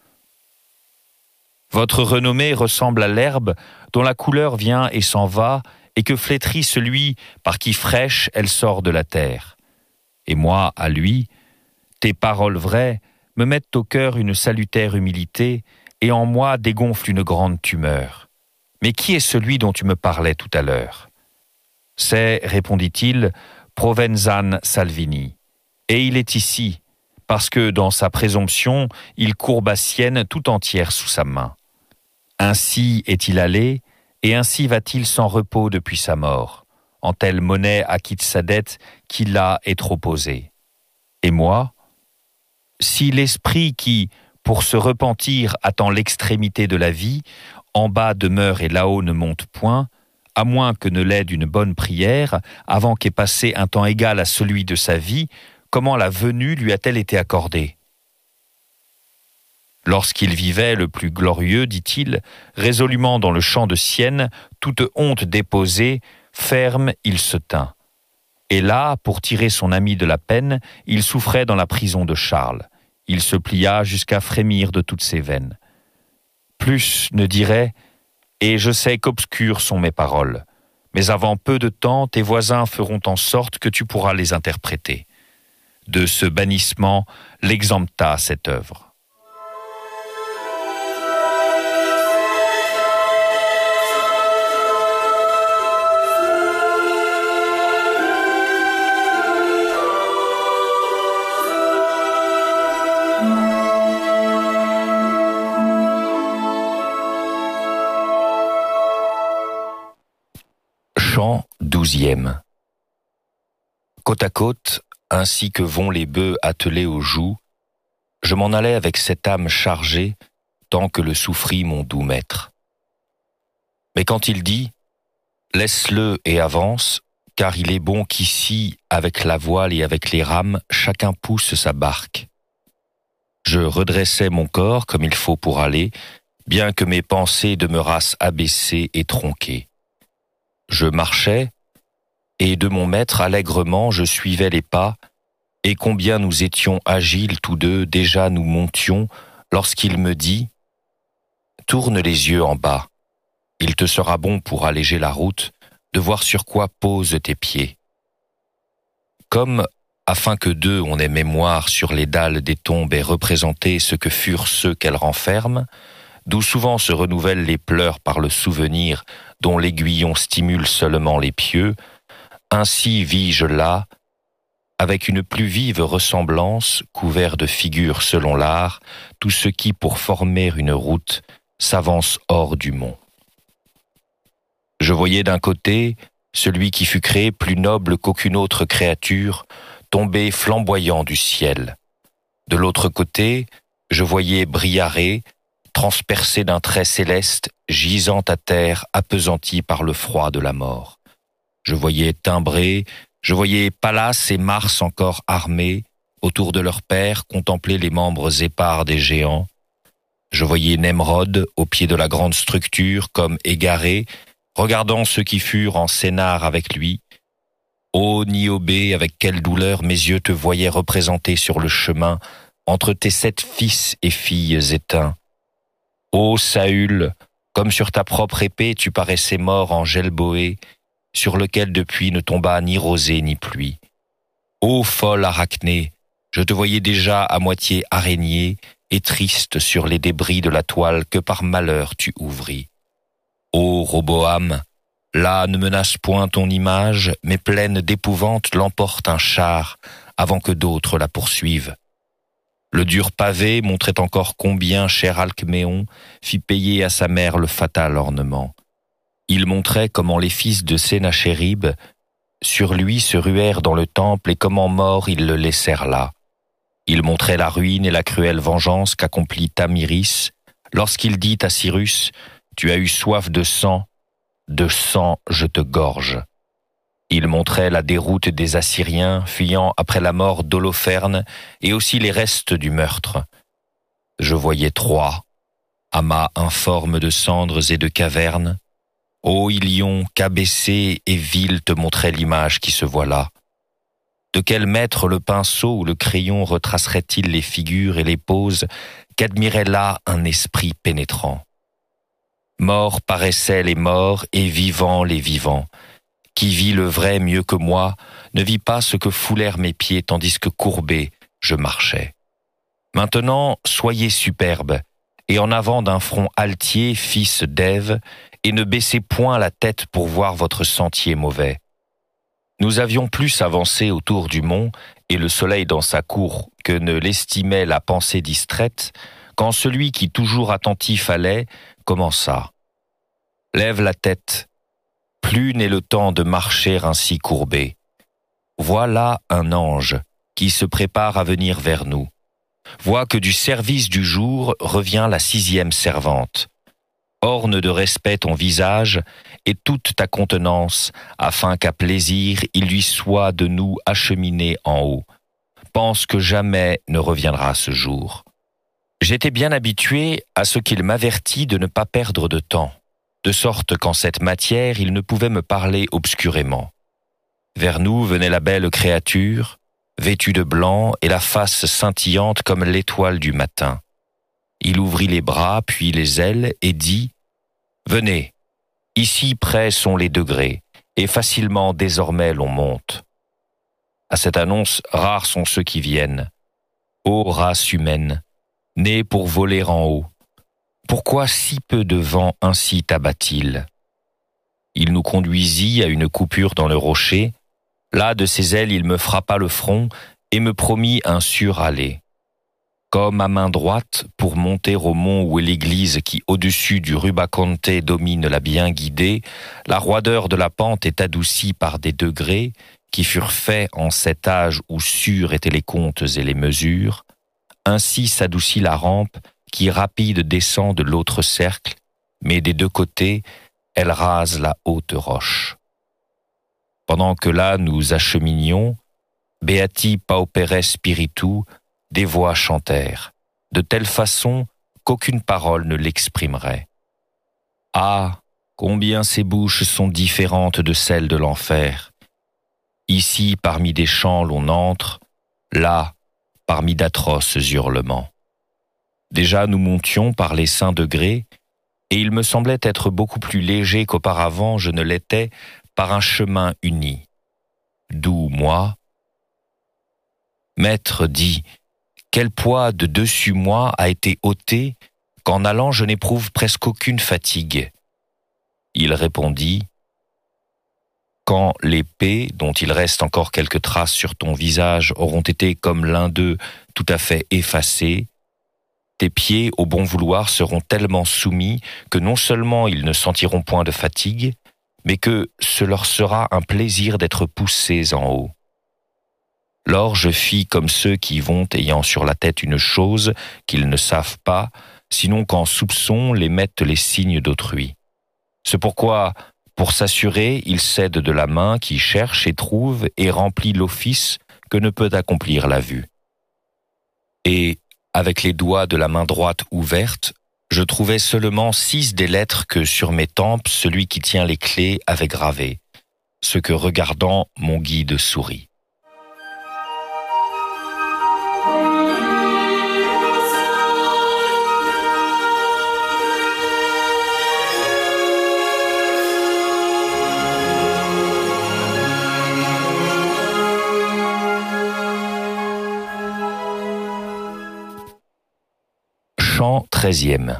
Votre renommée ressemble à l'herbe dont la couleur vient et s'en va, et que flétrit celui par qui fraîche elle sort de la terre. Et moi, à lui, tes paroles vraies me mettent au cœur une salutaire humilité, et en moi dégonfle une grande tumeur. Mais qui est celui dont tu me parlais tout à l'heure ? C'est, répondit-il, Provenzano Salvini. Et il est ici, parce que dans sa présomption, il courba Sienne tout entière sous sa main. Ainsi est-il allé, et ainsi va-t-il sans repos depuis sa mort. En telle monnaie acquitte sa dette qui là est trop posée. Et moi ? Si l'esprit qui, pour se repentir, attend l'extrémité de la vie, en bas demeure et là-haut ne monte point, à moins que ne l'aide une bonne prière, avant qu'ait passé un temps égal à celui de sa vie, comment la venue lui a-t-elle été accordée ? Lorsqu'il vivait le plus glorieux, dit-il, résolument dans le champ de Sienne, toute honte déposée, ferme il se tint. Et là, pour tirer son ami de la peine, il souffrait dans la prison de Charles. Il se plia jusqu'à frémir de toutes ses veines. Plus ne dirait, et je sais qu'obscures sont mes paroles, mais avant peu de temps, tes voisins feront en sorte que tu pourras les interpréter. De ce bannissement, l'exempta cette œuvre. Chant 12e. Côte à côte, ainsi que vont les bœufs attelés aux joues, je m'en allais avec cette âme chargée, tant que le souffrit mon doux maître. Mais quand il dit « Laisse-le et avance, car il est bon qu'ici, avec la voile et avec les rames, chacun pousse sa barque. » Je redressais mon corps comme il faut pour aller, bien que mes pensées demeurassent abaissées et tronquées. Je marchais, et de mon maître allègrement je suivais les pas, et combien nous étions agiles tous deux, déjà nous montions, lorsqu'il me dit « Tourne les yeux en bas, il te sera bon pour alléger la route, de voir sur quoi posent tes pieds. » Comme, afin que d'eux on ait mémoire sur les dalles des tombes et représenter ce que furent ceux qu'elles renferment, d'où souvent se renouvellent les pleurs par le souvenir dont l'aiguillon stimule seulement les pieux, ainsi vis-je là, avec une plus vive ressemblance, couvert de figures selon l'art, tout ce qui, pour former une route, s'avance hors du mont. Je voyais d'un côté celui qui fut créé plus noble qu'aucune autre créature, tombé flamboyant du ciel. De l'autre côté, je voyais Briarée, transpercé d'un trait céleste, gisant à terre, appesanti par le froid de la mort. Je voyais Timbré, je voyais Pallas et Mars encore armés, autour de leur père, contempler les membres épars des géants. Je voyais Nemrod, au pied de la grande structure, comme égaré, regardant ceux qui furent en scénar avec lui. Ô Niobé, avec quelle douleur mes yeux te voyaient représenté sur le chemin, entre tes 7 fils et filles éteints. Ô Saül, comme sur ta propre épée tu paraissais mort en Gelboé, sur lequel depuis ne tomba ni rosée ni pluie. Ô folle Arachné, je te voyais déjà à moitié araignée et triste sur les débris de la toile que par malheur tu ouvris. Ô Roboam, là ne menace point ton image, mais pleine d'épouvante l'emporte un char, avant que d'autres la poursuivent. Le dur pavé montrait encore combien cher Alcméon fit payer à sa mère le fatal ornement. Il montrait comment les fils de Sénachérib sur lui se ruèrent dans le temple et comment mort ils le laissèrent là. Il montrait la ruine et la cruelle vengeance qu'accomplit Tamiris lorsqu'il dit à Cyrus « Tu as eu soif de sang je te gorge ». Il montrait la déroute des Assyriens fuyant après la mort d'Holoferne et aussi les restes du meurtre. Je voyais Troie, amas informe de cendres et de cavernes. Ô Ilion, qu'abaissé et vil te montrait l'image qui se voit là. De quel maître le pinceau ou le crayon retracerait-il les figures et les poses qu'admirait là un esprit pénétrant? Morts paraissaient les morts et vivants les vivants. Qui vit le vrai mieux que moi, ne vit pas ce que foulèrent mes pieds tandis que courbé, je marchais. Maintenant, soyez superbes, et en avant d'un front altier, fils d'Ève, et ne baissez point la tête pour voir votre sentier mauvais. Nous avions plus avancé autour du mont, et le soleil dans sa cour, que ne l'estimait la pensée distraite, quand celui qui toujours attentif allait, commença. Lève la tête, plus n'est le temps de marcher ainsi courbé. Voilà un ange qui se prépare à venir vers nous. Vois que du service du jour revient la 6e servante. Orne de respect ton visage et toute ta contenance, afin qu'à plaisir il lui soit de nous acheminer en haut. Pense que jamais ne reviendra ce jour. J'étais bien habitué à ce qu'il m'avertit de ne pas perdre de temps, de sorte qu'en cette matière il ne pouvait me parler obscurément. Vers nous venait la belle créature, vêtue de blanc et la face scintillante comme l'étoile du matin. Il ouvrit les bras, puis les ailes, et dit « Venez, ici près sont les degrés, et facilement désormais l'on monte. » À cette annonce, rares sont ceux qui viennent. Ô race humaine, née pour voler en haut, pourquoi si peu de vent ainsi t'abat-il ? Il nous conduisit à une coupure dans le rocher. Là, de ses ailes, il me frappa le front et me promit un sûr aller. Comme à main droite, pour monter au mont où est l'église qui, au-dessus du Rubaconte, domine la bien guidée, la roideur de la pente est adoucie par des degrés qui furent faits en cet âge où sûrs étaient les comptes et les mesures. Ainsi s'adoucit la rampe qui rapide descend de l'autre cercle, mais des deux côtés, elle rase la haute roche. Pendant que là nous acheminions, Beati Paupere Spiritu, des voix chantèrent, de telle façon qu'aucune parole ne l'exprimerait. Ah, combien ces bouches sont différentes de celles de l'enfer. Ici, parmi des chants, l'on entre, là, parmi d'atroces hurlements. Déjà, nous montions par les saints degrés, et il me semblait être beaucoup plus léger qu'auparavant je ne l'étais par un chemin uni. D'où moi, Maître dit, quel poids de dessus moi a été ôté, qu'en allant je n'éprouve presque aucune fatigue. Il répondit, quand l'épée, dont il reste encore quelques traces sur ton visage, auront été comme l'un d'eux tout à fait effacés, tes pieds au bon vouloir seront tellement soumis que non seulement ils ne sentiront point de fatigue, mais que ce leur sera un plaisir d'être poussés en haut. Lors je fis comme ceux qui vont ayant sur la tête une chose qu'ils ne savent pas, sinon qu'en soupçon les mettent les signes d'autrui. C'est pourquoi, pour s'assurer, ils cèdent de la main qui cherche et trouve et remplit l'office que ne peut accomplir la vue. Et, avec les doigts de la main droite ouverte, je trouvais seulement 6 des lettres que sur mes tempes celui qui tient les clés avait gravées, ce que regardant mon guide sourit. Chant 13e.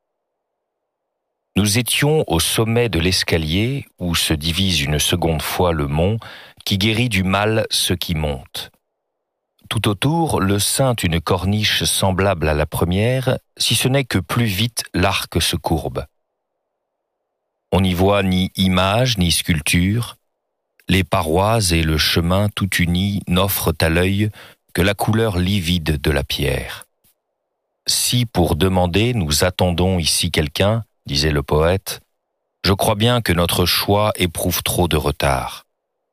Nous étions au sommet de l'escalier où se divise une seconde fois le mont qui guérit du mal ceux qui montent. Tout autour, le ceint une corniche semblable à la première, si ce n'est que plus vite l'arc se courbe. On n'y voit ni image ni sculpture. Les parois et le chemin tout unis n'offrent à l'œil que la couleur livide de la pierre. Si pour demander nous attendons ici quelqu'un, disait le poète, je crois bien que notre choix éprouve trop de retard.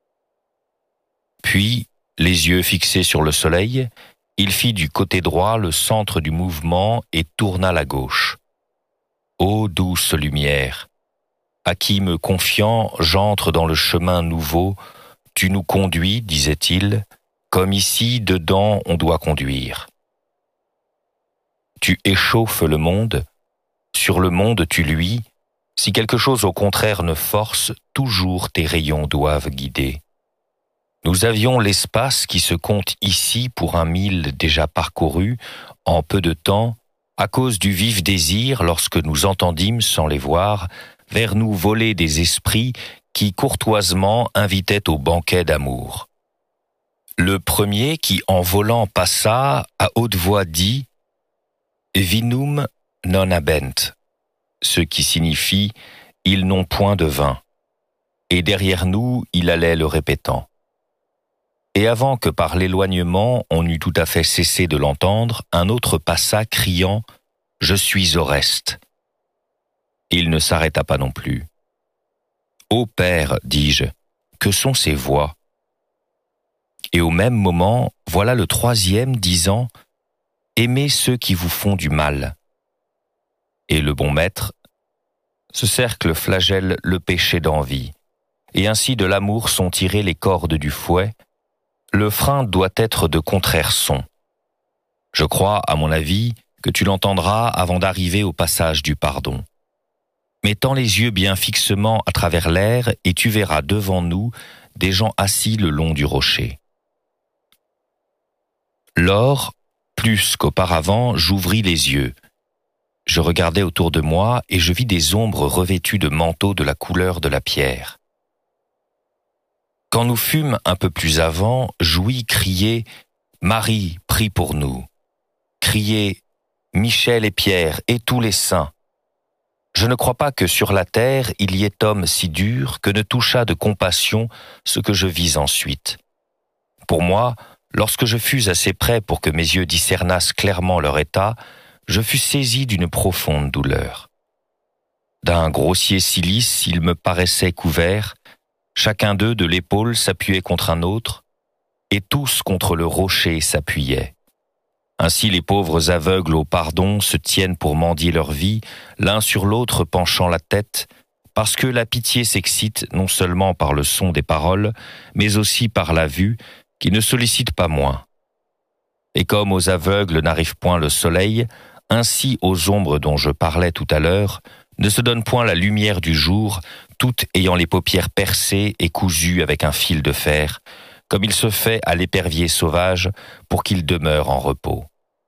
Puis, les yeux fixés sur le soleil, il fit du côté droit le centre du mouvement et tourna la gauche. Ô douce lumière, à qui me confiant j'entre dans le chemin nouveau, tu nous conduis, disait-il, comme ici dedans on doit conduire. Tu échauffes le monde, sur le monde tu luis, si quelque chose au contraire ne force, toujours tes rayons doivent guider. Nous avions l'espace qui se compte ici pour 1 mille déjà parcouru, en peu de temps, à cause du vif désir, lorsque nous entendîmes, sans les voir, vers nous voler des esprits qui courtoisement invitaient au banquet d'amour. Le premier qui, en volant, passa, à haute voix dit « Vinum non habent », ce qui signifie « Ils n'ont point de vin ». Et derrière nous, il allait le répétant. Et avant que par l'éloignement on eût tout à fait cessé de l'entendre, un autre passa criant « Je suis Oreste ». Il ne s'arrêta pas non plus. « Ô Père, dis-je, que sont ces voix ?» Et au même moment, voilà le troisième disant « Aimez ceux qui vous font du mal ». Et le bon maître, ce cercle flagelle le péché d'envie, et ainsi de l'amour sont tirées les cordes du fouet. Le frein doit être de contraire son. Je crois, à mon avis, que tu l'entendras avant d'arriver au passage du pardon. Mais tends les yeux bien fixement à travers l'air et tu verras devant nous des gens assis le long du rocher. Lors, plus qu'auparavant, j'ouvris les yeux. Je regardais autour de moi et je vis des ombres revêtues de manteaux de la couleur de la pierre. Quand nous fûmes un peu plus avant, j'ouïs crier « Marie, prie pour nous !» Crier « Michel et Pierre et tous les saints !» Je ne crois pas que sur la terre il y ait homme si dur que ne touchât de compassion ce que je vis ensuite. Pour moi, lorsque je fus assez près pour que mes yeux discernassent clairement leur état, je fus saisi d'une profonde douleur. D'un grossier cilice, ils me paraissaient couverts. Chacun d'eux de l'épaule s'appuyait contre un autre, et tous contre le rocher s'appuyaient. Ainsi les pauvres aveugles au pardon se tiennent pour mendier leur vie, l'un sur l'autre penchant la tête, parce que la pitié s'excite non seulement par le son des paroles, mais aussi par la vue, qui ne sollicite pas moins. Et comme aux aveugles n'arrive point le soleil, ainsi aux ombres dont je parlais tout à l'heure, ne se donne point la lumière du jour, toutes ayant les paupières percées et cousues avec un fil de fer, comme il se fait à l'épervier sauvage pour qu'il demeure en repos.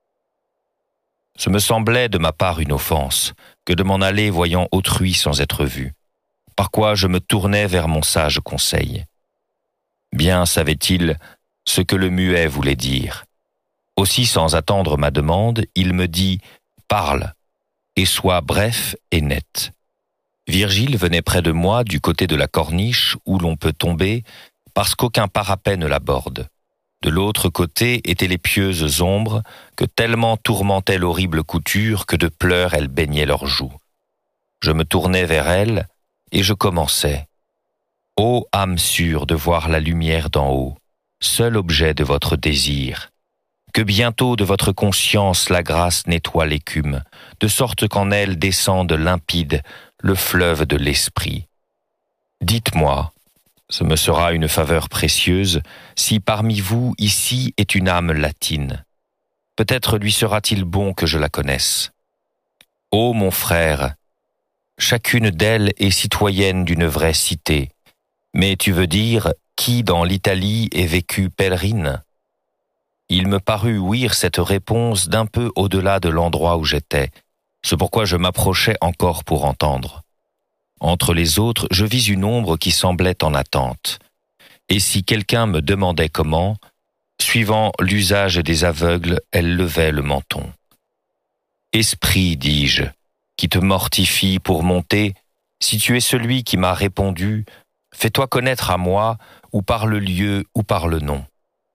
Ce me semblait de ma part une offense, que de m'en aller voyant autrui sans être vu, par quoi je me tournais vers mon sage conseil. Bien savait-il ce que le muet voulait dire. Aussi, sans attendre ma demande, il me dit « Parle !» et sois bref et net. Virgile venait près de moi du côté de la corniche où l'on peut tomber parce qu'aucun parapet ne l'aborde. De l'autre côté étaient les pieuses ombres que tellement tourmentait l'horrible couture que de pleurs elles baignaient leurs joues. Je me tournai vers elles et je commençai. Ô âme sûre de voir la lumière d'en haut, seul objet de votre désir, que bientôt de votre conscience la grâce nettoie l'écume, de sorte qu'en elle descende limpide le fleuve de l'esprit. Dites-moi, ce me sera une faveur précieuse, si parmi vous ici est une âme latine. Peut-être lui sera-t-il bon que je la connaisse. Ô mon frère, chacune d'elles est citoyenne d'une vraie cité, mais tu veux dire qui dans l'Italie est vécue pèlerine ? Il me parut ouïr cette réponse d'un peu au-delà de l'endroit où j'étais, c'est pourquoi je m'approchais encore pour entendre. Entre les autres, je vis une ombre qui semblait en attente. Et si quelqu'un me demandait comment, suivant l'usage des aveugles, elle levait le menton. « Esprit, dis-je, qui te mortifie pour monter, si tu es celui qui m'a répondu, fais-toi connaître à moi, ou par le lieu, ou par le nom. »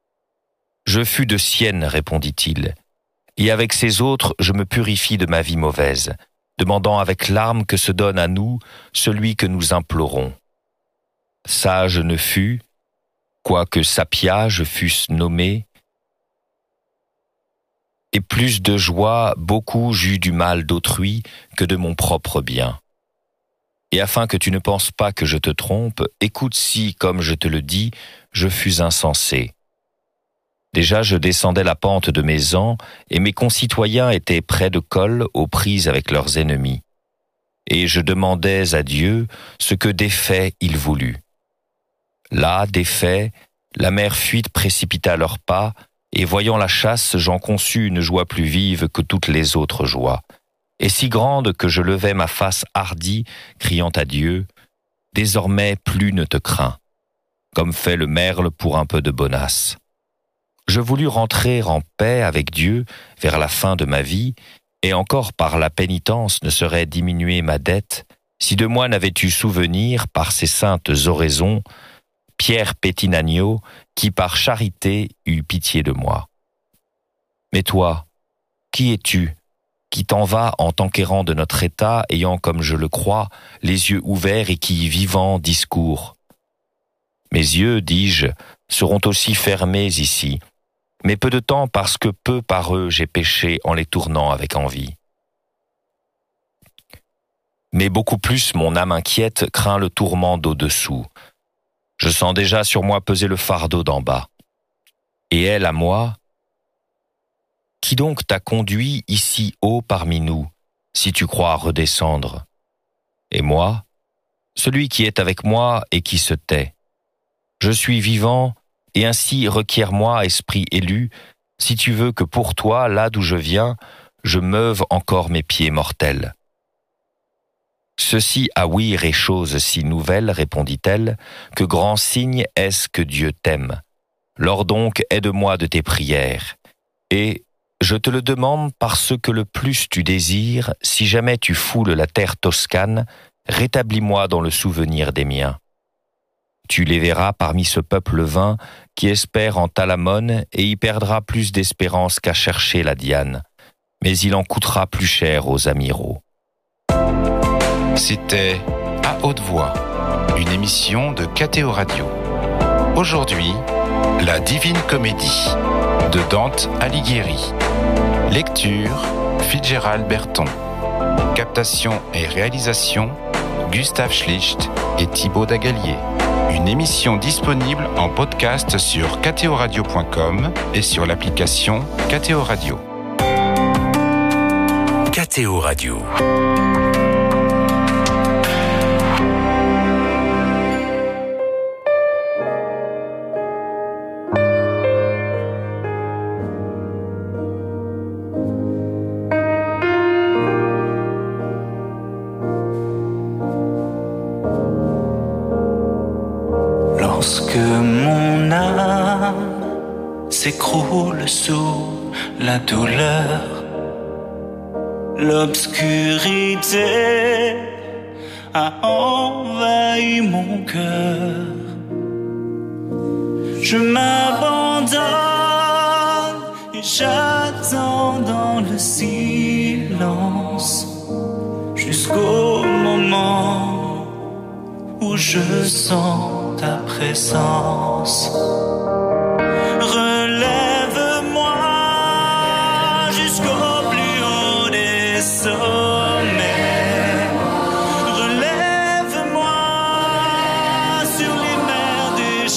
Je fus de Sienne, répondit-il, et avec ces autres je me purifie de ma vie mauvaise, demandant avec larmes que se donne à nous celui que nous implorons. Sage ne fus, quoique sapia je fusse nommé, et plus de joie beaucoup j'eus du mal d'autrui que de mon propre bien. Et afin que tu ne penses pas que je te trompe, écoute si, comme je te le dis, je fus insensé. Déjà je descendais la pente de mes ans, et mes concitoyens étaient près de Col aux prises avec leurs ennemis. Et je demandais à Dieu ce que d'effet il voulut. Là, d'effet, la mer fuite précipita leurs pas, Et voyant la chasse, j'en conçus une joie plus vive que toutes les autres joies, et si grande que je levai ma face hardie, criant à Dieu, « Désormais plus ne te crains », comme fait le merle pour un peu de bonasse. Je voulus rentrer en paix avec Dieu vers la fin de ma vie, et encore par la pénitence ne serait diminuée ma dette, si de moi n'avais eu souvenir par ses saintes oraisons, Pierre Pétinagno, qui par charité eut pitié de moi. Mais toi, qui es-tu, qui t'en vas en t'enquérant de notre état, ayant, comme je le crois, les yeux ouverts et qui, vivant, discours? Mes yeux, dis-je, seront aussi fermés ici, mais peu de temps parce que peu par eux j'ai péché en les tournant avec envie. Mais beaucoup plus mon âme inquiète craint le tourment d'au-dessous. Je sens déjà sur moi peser le fardeau d'en bas. Et elle à moi, qui donc t'a conduit ici haut parmi nous, si tu crois redescendre? Et moi, celui qui est avec moi et qui se tait. Je suis vivant, et ainsi requiers-moi, esprit élu, si tu veux que pour toi, là d'où je viens, je meuve encore mes pieds mortels. Ceci à ouïr est chose si nouvelle, répondit-elle, que grand signe est-ce que Dieu t'aime. Lors donc aide-moi de tes prières, et je te le demande parce que le plus tu désires, si jamais tu foules la terre toscane, rétablis-moi dans le souvenir des miens. Tu les verras parmi ce peuple vain qui espère en Talamone et y perdra plus d'espérance qu'à chercher la Diane, mais il en coûtera plus cher aux amiraux. C'était À haute voix, une émission de KTO Radio. Aujourd'hui, La Divine Comédie de Dante Alighieri. Lecture, Fitzgerald Berton. Captation et réalisation, Gustave Schlicht et Thibaut Dagalier. Une émission disponible en podcast sur ktoradio.com et sur l'application KTO Radio. KTO Radio. Lorsque mon âme s'écroule sous la douleur, l'obscurité a envahi mon cœur. Je m'abandonne et j'attends dans le silence jusqu'au moment où je sens ta présence. Relève-moi jusqu'au plus haut des sommets. Relève-moi sur les mers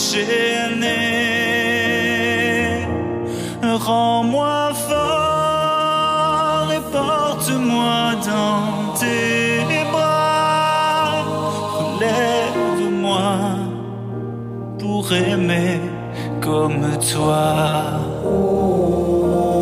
déchaînées. Rends-moi fort et porte-moi dans tes bras. Relève-moi pour aimer comme toi.